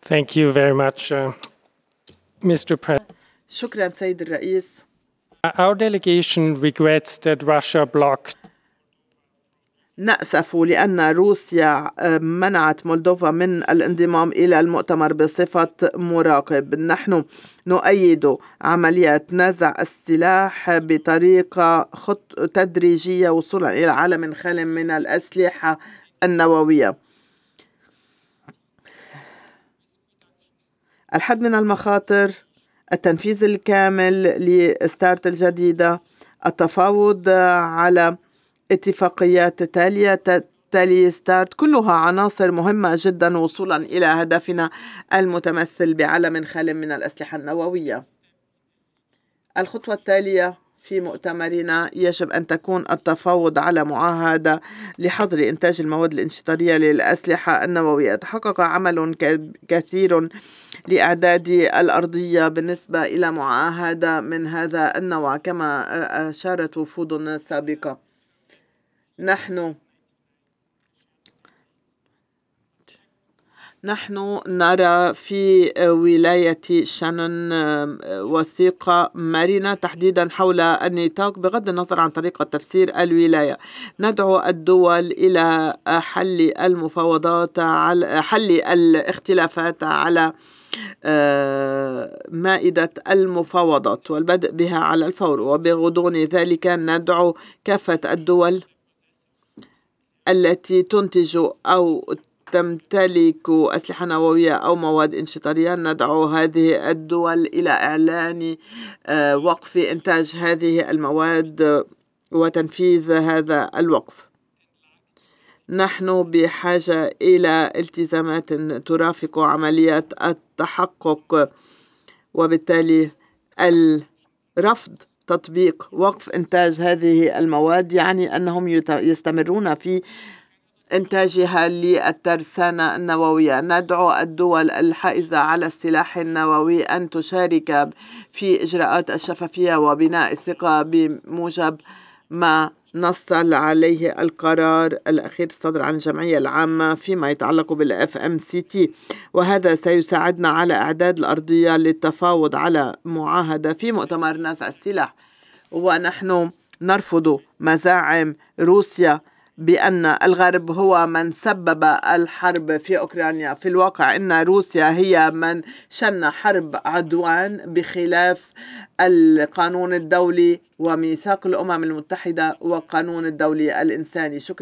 Thank you very much, Mr. President. شكرا سيد الرئيس. Our delegation regrets that Russia blocked نأسف لأن روسيا منعت مولدوفا من الانضمام إلى المؤتمر بصفة مراقب. نحن نؤيد عملية نزع السلاح بطريقة تدريجية وصولا إلى عالم خال من الأسلحة النووية. الحد من المخاطر، التنفيذ الكامل لستارت الجديدة، التفاوض على اتفاقيات تالية تالي ستارت، كلها عناصر مهمة جدا وصولا إلى هدفنا المتمثل بعالم خال من الأسلحة النووية. الخطوة التالية في مؤتمرنا يجب أن تكون التفاوض على معاهدة لحظر إنتاج المواد الانشطارية للأسلحة النووية. تحقق عمل كثير لإعداد الأرضية بالنسبة إلى معاهدة من هذا النوع كما أشارت وفود سابقة. نحن نرى في ولاية شانون وثيقة مرنة تحديدا حول النطاق بغض النظر عن طريقة تفسير الولاية. ندعو الدول إلى حل المفاوضات على حل الاختلافات على مائدة المفاوضات والبدء بها على الفور، وبغضون ذلك ندعو كافة الدول التي تنتج أو تمتلك أسلحة نووية أو مواد انشطارية، ندعو هذه الدول إلى إعلان وقف إنتاج هذه المواد وتنفيذ هذا الوقف. نحن بحاجة إلى التزامات ترافق عملية التحقق، وبالتالي الرفض تطبيق وقف إنتاج هذه المواد يعني أنهم يستمرون في إنتاجها للترسانة النووية. ندعو الدول الحائزة على السلاح النووي أن تشارك في إجراءات الشفافية وبناء الثقة بموجب ما نص عليه القرار الأخير الصادر عن الجمعية العامة فيما يتعلق بالFMCT، وهذا سيساعدنا على إعداد الأرضية للتفاوض على معاهدة في مؤتمر نزع السلاح. ونحن نرفض مزاعم روسيا بأن الغرب هو من سبب الحرب في أوكرانيا. في الواقع إن روسيا هي من شن حرب عدوان بخلاف القانون الدولي وميثاق الأمم المتحدة والقانون الدولي الإنساني. شكرا.